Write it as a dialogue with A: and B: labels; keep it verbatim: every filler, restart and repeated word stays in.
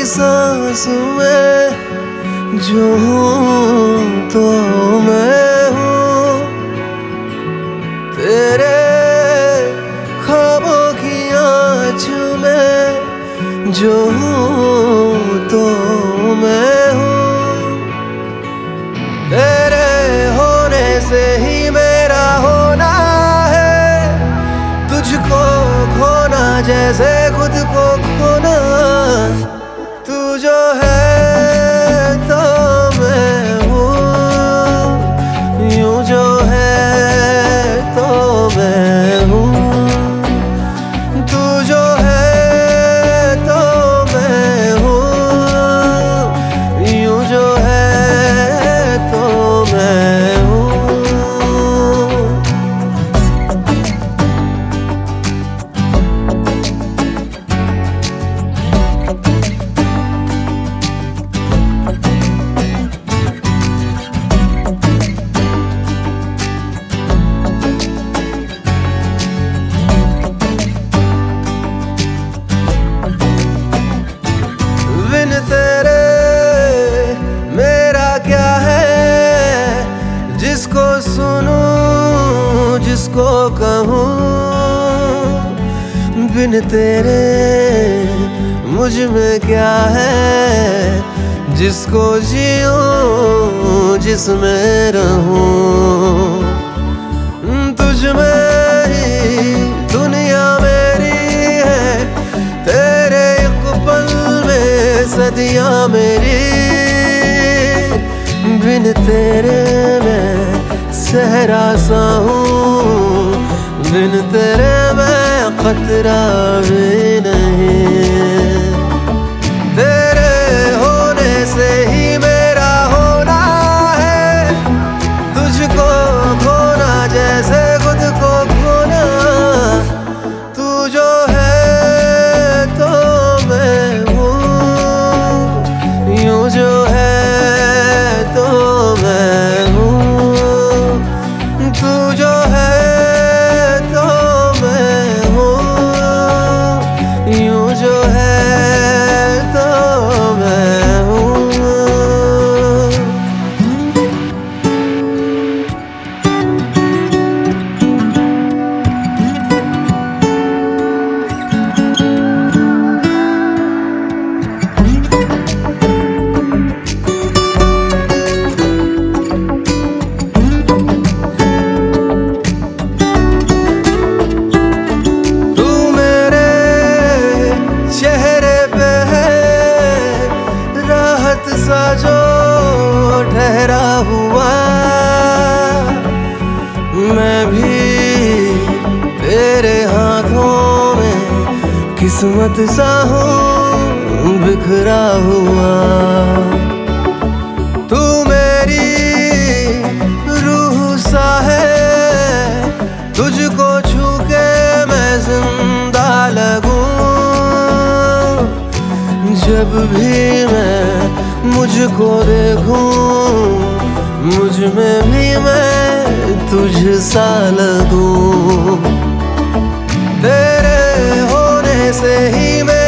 A: सांस में जो हूँ तो मैं हूँ, तेरे ख्वाबों की आँच में जो हूँ तो मैं हूँ, तेरे होने से ही मेरा होना है, तुझको खोना जैसे खुद को खोना। तू जो है तो मैं हूँ, यूं जो है तो मैं हूँ, तू जो है तो मैं हूँ, यूं जो है तो मैं हूँ। बिन तेरे मेरा क्या है, जिसको सुनूं जिसको कहूँ, बिन तेरे मुझ में क्या है, जिसको जीऊं जिसमें रहूं। तुझ में ही दुनिया मेरी है, तेरे एक पल में सदियां मेरी, बिन तेरे मैं सहरा सा हूँ, बिन तेरे मैं खतरा भी नहीं। तेरे होने से ही मेरा होना है, तुझको खोना जैसे खुद को खोना। तू जो है तो मैं हूँ, यूं जो है तो मैं हूँ, तू जो है तो मैं हूँ, यूं जो है तो मैं हूँ। सा जो ठहरा हुआ, मैं भी तेरे हाथों में किस्मत सा हूँ बिखरा हुआ। तू मेरी रूह सा है, तुझको छू के मैं जिंदा लगूं। जब भी मैं मुझको देखूं, मुझ में भी मैं तुझ सा लगूं। तेरे होने से ही मैं